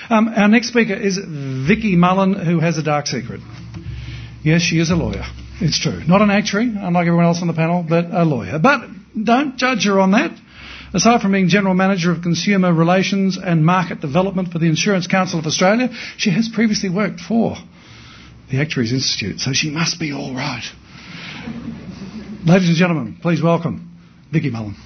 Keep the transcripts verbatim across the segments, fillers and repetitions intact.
Um, our next speaker is Vicky Mullen, who has a dark secret. Yes, she is a lawyer. It's true. Not an actuary, unlike everyone else on the panel, but a lawyer. But don't judge her on that. Aside from being General Manager of Consumer Relations and Market Development for the Insurance Council of Australia, she has previously worked for the Actuaries Institute, so she must be all right. Ladies and gentlemen, please welcome Vicky Mullen.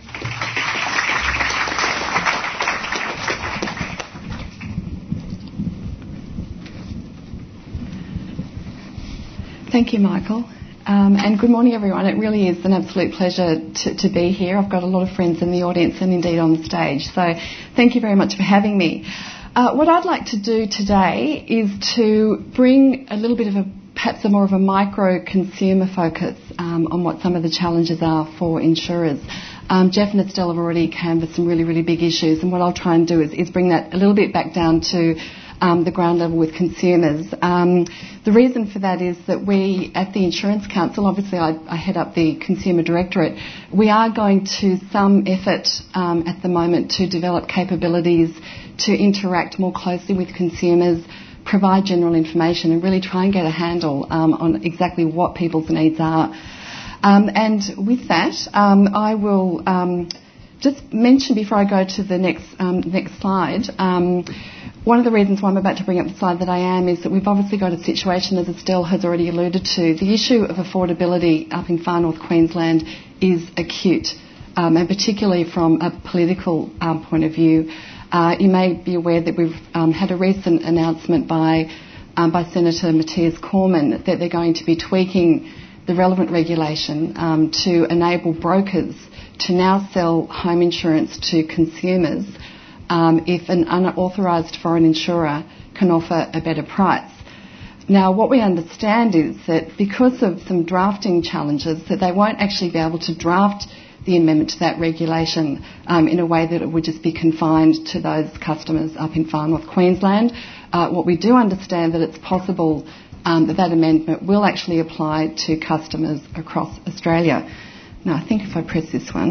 Thank you, Michael. Um, and good morning, everyone. It really is an absolute pleasure to, to be here. I've got a lot of friends in the audience and indeed on the stage. So thank you very much for having me. Uh, what I'd like to do today is to bring a little bit of a, perhaps a more of a micro consumer focus um, on what some of the challenges are for insurers. Um, Jeff and Estelle have already canvassed some really, really big issues, and what I'll try and do is, is bring that a little bit back down to Um, the ground level with consumers. Um, the reason for that is that we at the Insurance Council, obviously I, I head up the Consumer Directorate, we are going to some effort um, at the moment to develop capabilities to interact more closely with consumers, provide general information and really try and get a handle um, on exactly what people's needs are. Um, and with that, um, I will um, just mention before I go to the next, um, next slide, um, one of the reasons why I'm about to bring up the slide that I am is that we've obviously got a situation, as Estelle has already alluded to. The issue of affordability up in far north Queensland is acute, um, and particularly from a political um, point of view. Uh, you may be aware that we've um, had a recent announcement by, um, by Senator Matthias Cormann that they're going to be tweaking the relevant regulation um, to enable brokers to now sell home insurance to consumers Um, if an unauthorised foreign insurer can offer a better price. Now, what we understand is that because of some drafting challenges, that they won't actually be able to draft the amendment to that regulation um, in a way that it would just be confined to those customers up in far north Queensland. Uh, what we do understand that it's possible um, that that amendment will actually apply to customers across Australia. Now, I think if I press this one,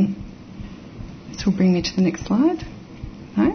this will bring me to the next slide. No?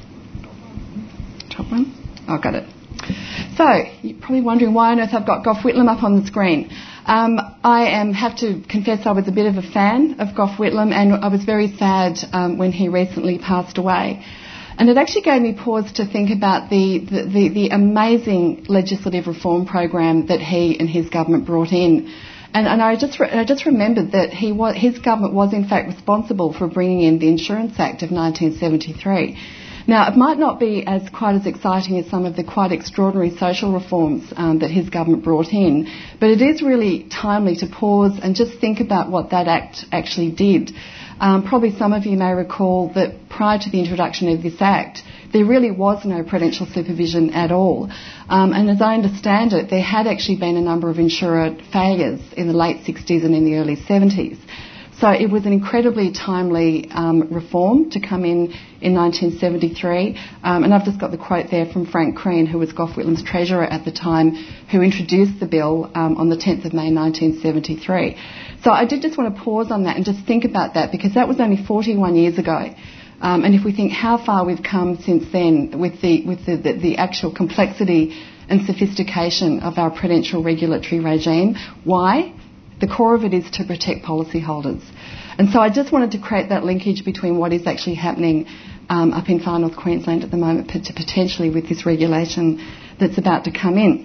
Top one? Oh, got it. So, you're probably wondering why on earth I've got Gough Whitlam up on the screen. Um, I am, have to confess I was a bit of a fan of Gough Whitlam, and I was very sad um, when he recently passed away. And it actually gave me pause to think about the, the, the, the amazing legislative reform program that he and his government brought in. And, and I just re- I just remembered that he was, his government was in fact responsible for bringing in the Insurance Act of nineteen seventy-three. Now, it might not be as quite as exciting as some of the quite extraordinary social reforms um, that his government brought in, but it is really timely to pause and just think about what that act actually did. Um, probably some of you may recall that prior to the introduction of this act, there really was no prudential supervision at all. Um, and as I understand it, there had actually been a number of insurer failures in the late sixties and in the early seventies. So it was an incredibly timely um, reform to come in in nineteen seventy-three. Um, and I've just got the quote there from Frank Crean, who was Gough Whitlam's treasurer at the time, who introduced the bill um, on the tenth of May nineteen seventy-three. So I did just want to pause on that and just think about that, because that was only forty-one years ago. Um, and if we think how far we've come since then with the, with the, the, the actual complexity and sophistication of our prudential regulatory regime, why? The core of it is to protect policyholders. And so I just wanted to create that linkage between what is actually happening um, up in far north Queensland at the moment, potentially with this regulation that's about to come in.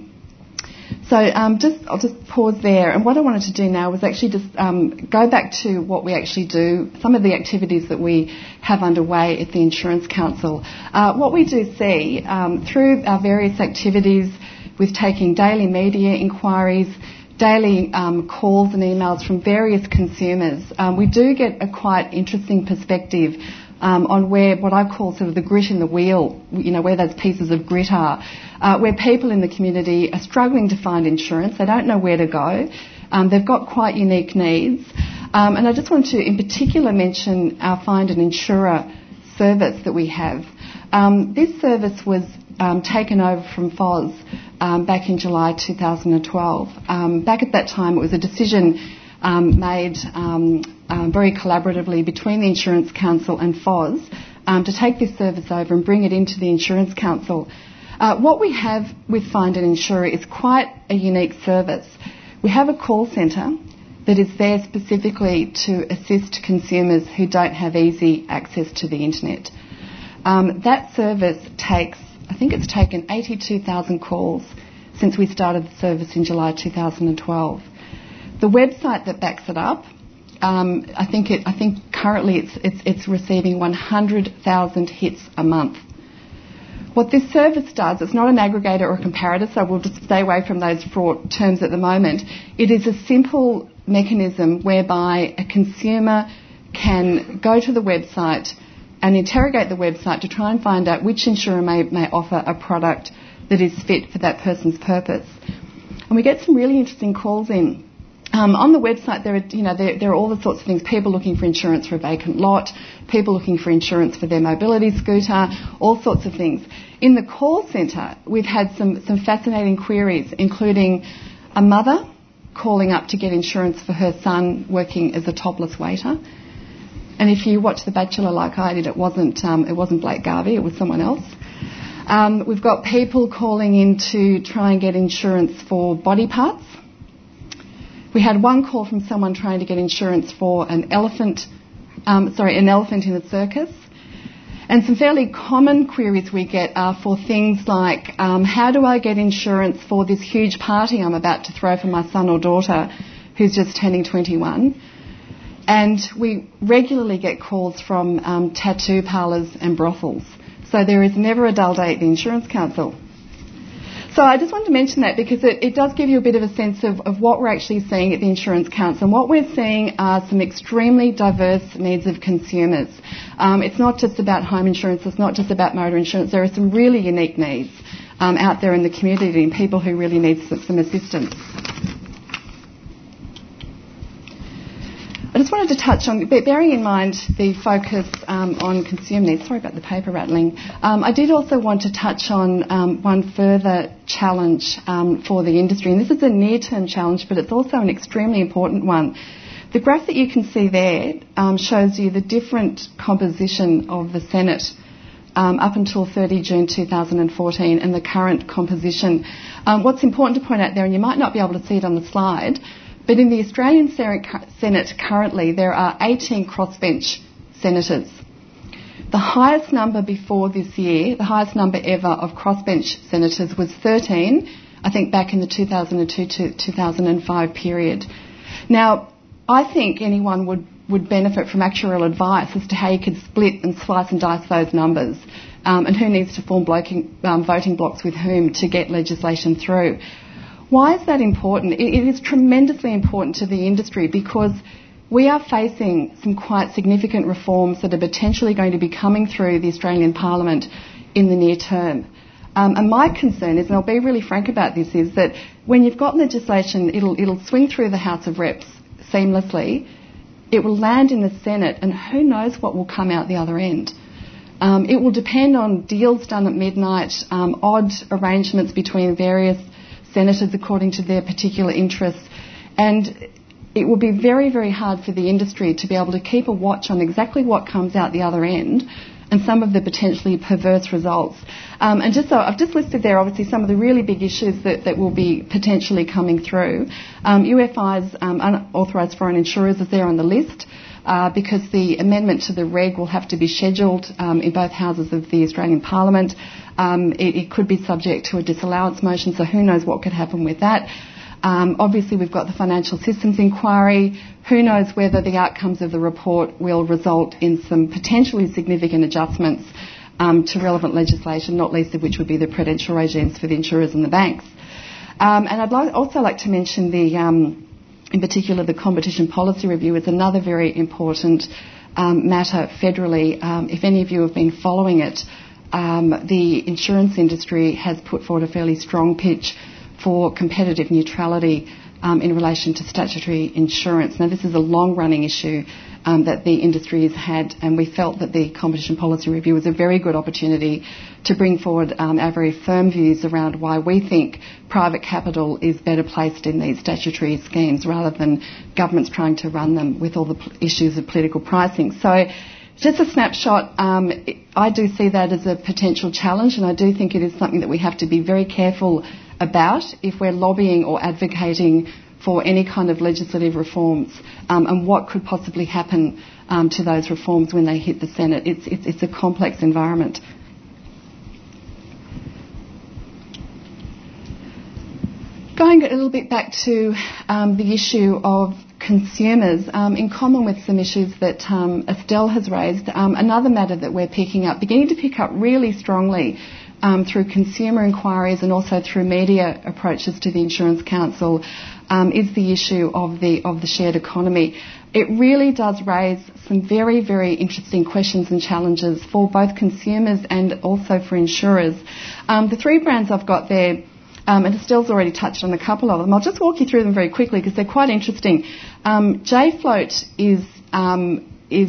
So um, just I'll just pause there. And what I wanted to do now was actually just um, go back to what we actually do, some of the activities that we have underway at the Insurance Council. Uh, what we do see um, through our various activities with taking daily media inquiries, daily um, calls and emails from various consumers, um, we do get a quite interesting perspective um, on where what I call sort of the grit in the wheel, you know, where those pieces of grit are, uh, where people in the community are struggling to find insurance. They don't know where to go. Um, they've got quite unique needs. Um, and I just want to in particular mention our Find an Insurer service that we have. Um, this service was um, taken over from F O S um, back in July two thousand twelve. Um, back at that time, it was a decision um, made um, um, very collaboratively between the Insurance Council and F O S um, to take this service over and bring it into the Insurance Council. Uh, what we have with Find an Insurer is quite a unique service. We have a call centre that is there specifically to assist consumers who don't have easy access to the internet. Um, that service takes, I think it's taken eighty-two thousand calls since we started the service in July two thousand twelve. The website that backs it up, um, I think it, I think currently it's, it's, it's receiving one hundred thousand hits a month. What this service does, it's not an aggregator or a comparator, so we'll just stay away from those fraught terms at the moment. It is a simple mechanism whereby a consumer can go to the website and interrogate the website to try and find out which insurer may, may offer a product that is fit for that person's purpose. And we get some really interesting calls in. Um, on the website, there are, you know, there, there are all the sorts of things. People looking for insurance for a vacant lot, people looking for insurance for their mobility scooter, all sorts of things. In the call centre, we've had some, some fascinating queries, including a mother calling up to get insurance for her son working as a topless waiter. And if you watch The Bachelor like I did, it wasn't um, it wasn't Blake Garvey, it was someone else. Um, we've got people calling in to try and get insurance for body parts. We had one call from someone trying to get insurance for an elephant, um, sorry, an elephant in a circus. And some fairly common queries we get are for things like, um, how do I get insurance for this huge party I'm about to throw for my son or daughter who's just turning twenty-one? And we regularly get calls from um, tattoo parlours and brothels. So there is never a dull day at the Insurance Council. So I just wanted to mention that because it, it does give you a bit of a sense of, of what we're actually seeing at the Insurance Council. And what we're seeing are some extremely diverse needs of consumers. Um, it's not just about home insurance, it's not just about motor insurance. There are some really unique needs um, out there in the community and people who really need some, some assistance. I just wanted to touch on, bearing in mind the focus um, on consumer needs, sorry about the paper rattling, um, I did also want to touch on um, one further challenge um, for the industry, and this is a near-term challenge, but it's also an extremely important one. The graph that you can see there um, shows you the different composition of the Senate um, up until thirty June two thousand fourteen and the current composition. Um, what's important to point out there, and you might not be able to see it on the slide, but in the Australian Senate currently, there are eighteen crossbench senators. The highest number before this year, the highest number ever of crossbench senators was thirteen, I think back in the two thousand two to two thousand five period. Now, I think anyone would, would benefit from actuarial advice as to how you could split and slice and dice those numbers um, and who needs to form bloking, um, voting blocks with whom to get legislation through. Why is that important? It is tremendously important to the industry because we are facing some quite significant reforms that are potentially going to be coming through the Australian Parliament in the near term. Um, and my concern is, and I'll be really frank about this, is that when you've got legislation, it'll, it'll swing through the House of Reps seamlessly, it will land in the Senate, and who knows what will come out the other end. Um, it will depend on deals done at midnight, um, odd arrangements between various senators according to their particular interests, and it will be very, very hard for the industry to be able to keep a watch on exactly what comes out the other end and some of the potentially perverse results. Um, and just so I've just listed there, obviously, some of the really big issues that, that will be potentially coming through. Um, U F I's um, unauthorised foreign insurers is there on the list uh, because the amendment to the reg will have to be scheduled um, in both houses of the Australian Parliament. Um, it, it could be subject to a disallowance motion, so who knows what could happen with that. Um, obviously, we've got the financial systems inquiry. Who knows whether the outcomes of the report will result in some potentially significant adjustments um, to relevant legislation, not least of which would be the prudential regimes for the insurers and the banks. Um, and I'd like, also like to mention the, um, in particular, the competition policy review is another very important um, matter federally. Um, if any of you have been following it, um, the insurance industry has put forward a fairly strong pitch for competitive neutrality um, in relation to statutory insurance. Now, this is a long-running issue um, that the industry has had, and we felt that the Competition Policy Review was a very good opportunity to bring forward um, our very firm views around why we think private capital is better placed in these statutory schemes rather than governments trying to run them with all the pl- issues of political pricing. So Just a snapshot, um, I do see that as a potential challenge, and I do think it is something that we have to be very careful about if we're lobbying or advocating for any kind of legislative reforms, um, and what could possibly happen um, to those reforms when they hit the Senate. It's, it's, it's a complex environment. Going a little bit back to um, the issue of consumers, um, in common with some issues that um, Estelle has raised, um, another matter that we're picking up, beginning to pick up really strongly um, through consumer inquiries and also through media approaches to the Insurance Council, um, is the issue of the of the shared economy. It really does raise some very, very interesting questions and challenges for both consumers and also for insurers. Um, the three brands I've got there, Um, and Estelle's already touched on a couple of them. I'll just walk you through them very quickly because they're quite interesting. Um, J-Float is um, is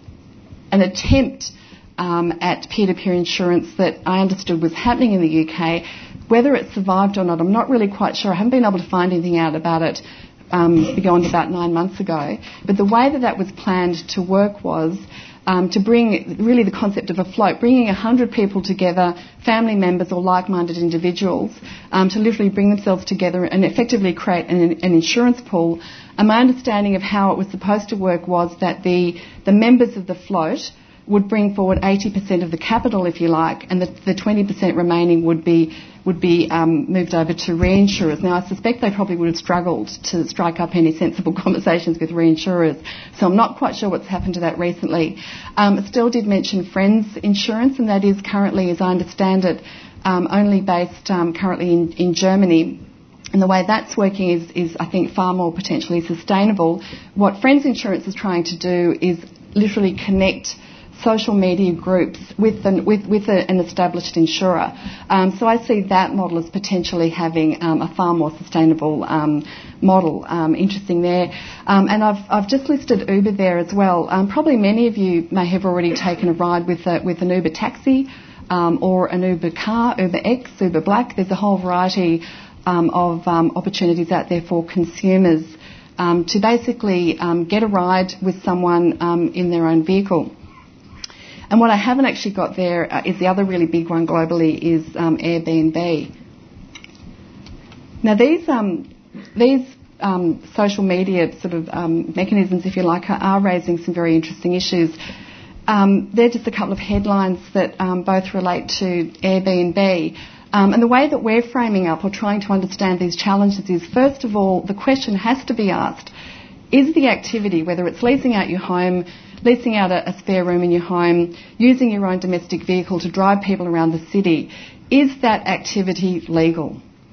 an attempt um, at peer-to-peer insurance that I understood was happening in the U K. Whether it survived or not, I'm not really quite sure. I haven't been able to find anything out about it um, beyond about nine months ago. But the way that that was planned to work was Um, to bring really the concept of a float, bringing one hundred people together, family members or like-minded individuals, um, to literally bring themselves together and effectively create an, an insurance pool. And my understanding of how it was supposed to work was that the, the members of the float would bring forward eighty percent of the capital, if you like, and the, the twenty percent remaining would be would be um, moved over to reinsurers. Now, I suspect they probably would have struggled to strike up any sensible conversations with reinsurers, so I'm not quite sure what's happened to that recently. Um, Estelle did mention Friends Insurance, and that is currently, as I understand it, um, only based um, currently in, in Germany. And the way that's working is, is, I think, far more potentially sustainable. What Friends Insurance is trying to do is literally connect social media groups with an, with, with a, an established insurer. Um, so I see that model as potentially having um, a far more sustainable um, model. Um, interesting there. Um, and I've, I've just listed Uber there as well. Um, probably many of you may have already taken a ride with, a, with an Uber taxi um, or an Uber car, Uber X, Uber Black. There's a whole variety um, of um, opportunities out there for consumers um, to basically um, get a ride with someone um, in their own vehicle. And what I haven't actually got there uh, is the other really big one globally is um, Airbnb. Now these um, these um, social media sort of um, mechanisms, if you like, are, are raising some very interesting issues. Um, they're just a couple of headlines that um, both relate to Airbnb. Um, and the way that we're framing up or trying to understand these challenges is, first of all, the question has to be asked, is the activity, whether it's leasing out your home, leasing out a, a spare room in your home, using your own domestic vehicle to drive people around the city, is that activity legal?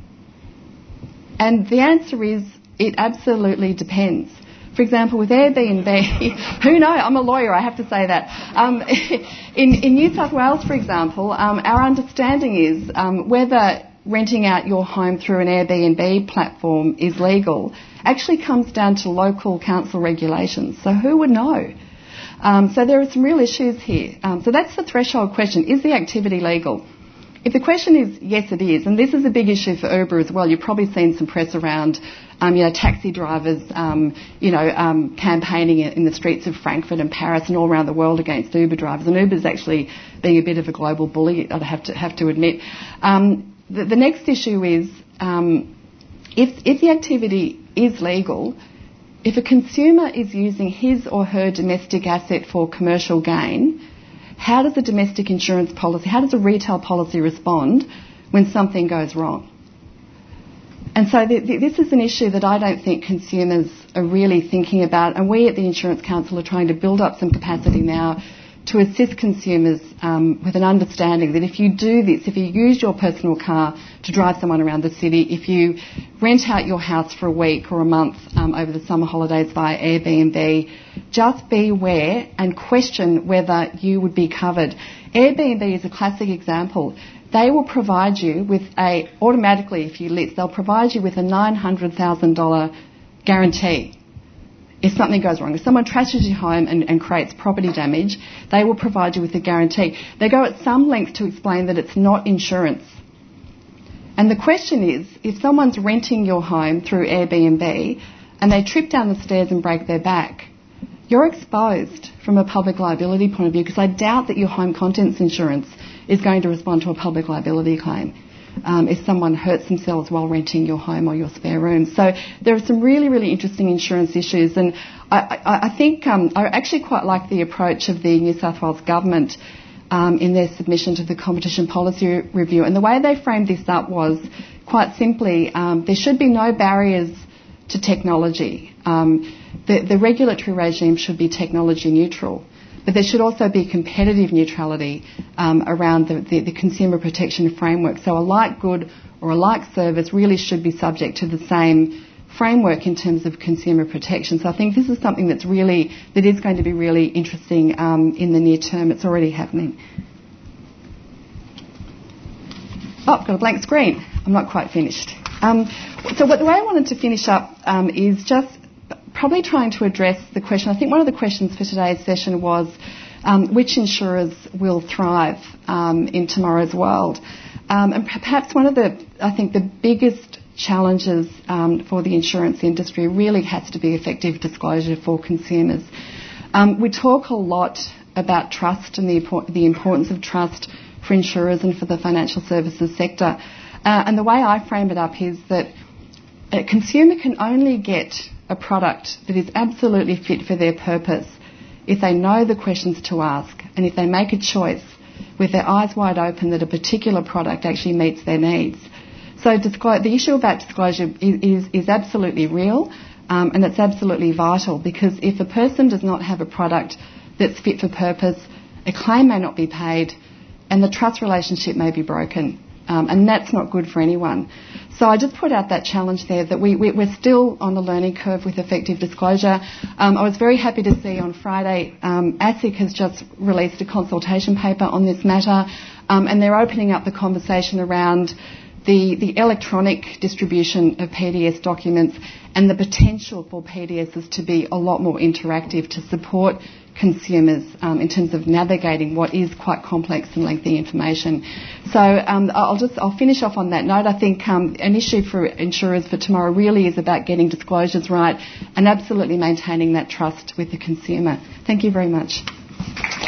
And the answer is, it absolutely depends. For example, with Airbnb, who knows? I'm a lawyer, I have to say that. Um, in, in New South Wales, for example, um, our understanding is um, whether renting out your home through an Airbnb platform is legal actually comes down to local council regulations. So who would know? Um, so there are some real issues here. Um, so that's the threshold question. Is the activity legal? If the question is yes, it is, and this is a big issue for Uber as well. You've probably seen some press around, um, you know, taxi drivers, um, you know, um, campaigning in the streets of Frankfurt and Paris and all around the world against Uber drivers. And Uber's actually being a bit of a global bully, I'd have to have to admit. Um, the, the next issue is um, if if the activity is legal. If a consumer is using his or her domestic asset for commercial gain, how does a domestic insurance policy, how does a retail policy respond when something goes wrong? And so the, the, this is an issue that I don't think consumers are really thinking about, and we at the Insurance Council are trying to build up some capacity now to assist consumers um, with an understanding that if you do this, if you use your personal car to drive someone around the city, if you rent out your house for a week or a month um, over the summer holidays via Airbnb, just beware and question whether you would be covered. Airbnb is a classic example. They will provide you with a, automatically if you list, they'll provide you with a nine hundred thousand dollars guarantee. If something goes wrong, if someone trashes your home and, and creates property damage, they will provide you with a guarantee. They go at some length to explain that it's not insurance. And the question is, if someone's renting your home through Airbnb and they trip down the stairs and break their back, you're exposed from a public liability point of view, because I doubt that your home contents insurance is going to respond to a public liability claim um, if someone hurts themselves while renting your home or your spare room. So there are some really, really interesting insurance issues, and I, I, I think um, I actually quite like the approach of the New South Wales government um, in their submission to the Competition Policy Review. And the way they framed this up was, quite simply, um, there should be no barriers to technology. Um, the, the regulatory regime should be technology neutral, but there should also be competitive neutrality um, around the, the, the consumer protection framework. So a like good or a like service really should be subject to the same framework in terms of consumer protection. So I think this is something that's really, that is going to be really interesting um, in the near term. It's already happening. Oh, I've got a blank screen. I'm not quite finished. Um, so what, the way I wanted to finish up um, is just probably trying to address the question. I think one of the questions for today's session was um, which insurers will thrive um, in tomorrow's world. Um, and perhaps one of the, I think, the biggest challenges um, for the insurance industry really has to be effective disclosure for consumers. Um, we talk a lot about trust and the, the importance of trust for insurers and for the financial services sector. Uh, and the way I frame it up is that a consumer can only get a product that is absolutely fit for their purpose if they know the questions to ask and if they make a choice with their eyes wide open that a particular product actually meets their needs. So disclose, the issue about disclosure is, is, is absolutely real um, and it's absolutely vital, because if a person does not have a product that's fit for purpose, a claim may not be paid and the trust relationship may be broken. Um, and that's not good for anyone. So I just put out that challenge there that we, we, we're still on the learning curve with effective disclosure. Um, I was very happy to see on Friday um, ASIC has just released a consultation paper on this matter, um, and they're opening up the conversation around the, the electronic distribution of P D S documents and the potential for P D Ss to be a lot more interactive to support consumers um, in terms of navigating what is quite complex and lengthy information. So um, I'll just I'll finish off on that note. I think um, an issue for insurers for tomorrow really is about getting disclosures right and absolutely maintaining that trust with the consumer. Thank you very much.